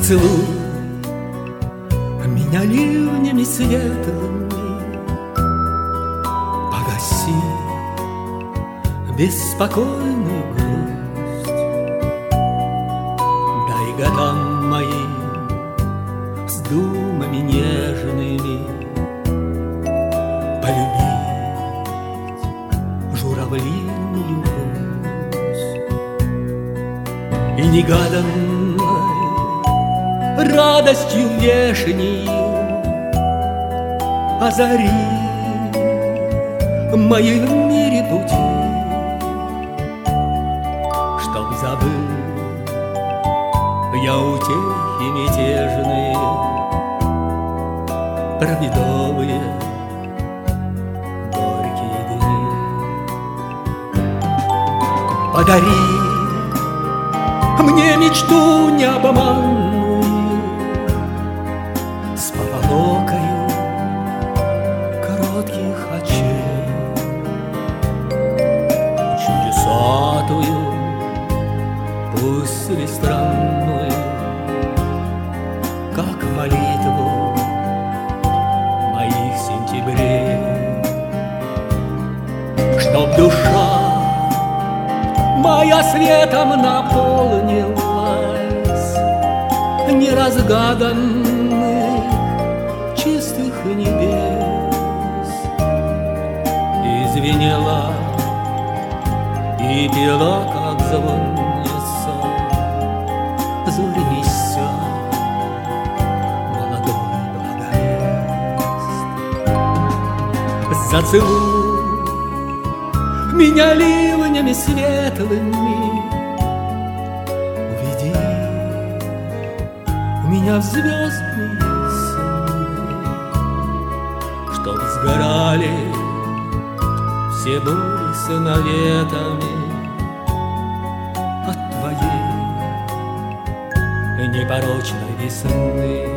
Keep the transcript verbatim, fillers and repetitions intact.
Поцелуй меня ливнями светлыми, погаси беспокойную грусть. Дай годам моим с думами нежными полюбить журавлиную грусть. И негаданной радостью вешнею озари мои в мире пути, чтоб забыл я утехи мятежные, про медовые горькие дни. Подари мне мечту необманную с поволокою коротких очей, чудесатую, пусть ли странную, как молитву моих сентябрей, чтоб душа моя светом наполнилась неразгаданных чистых небес, и звенела, и пела, как звонится зорница молодой благовест. Зацелуй меня ливнями светлыми, уведи меня в звездные сны, чтоб сгорали все бури с наветами от твоей непорочной весны.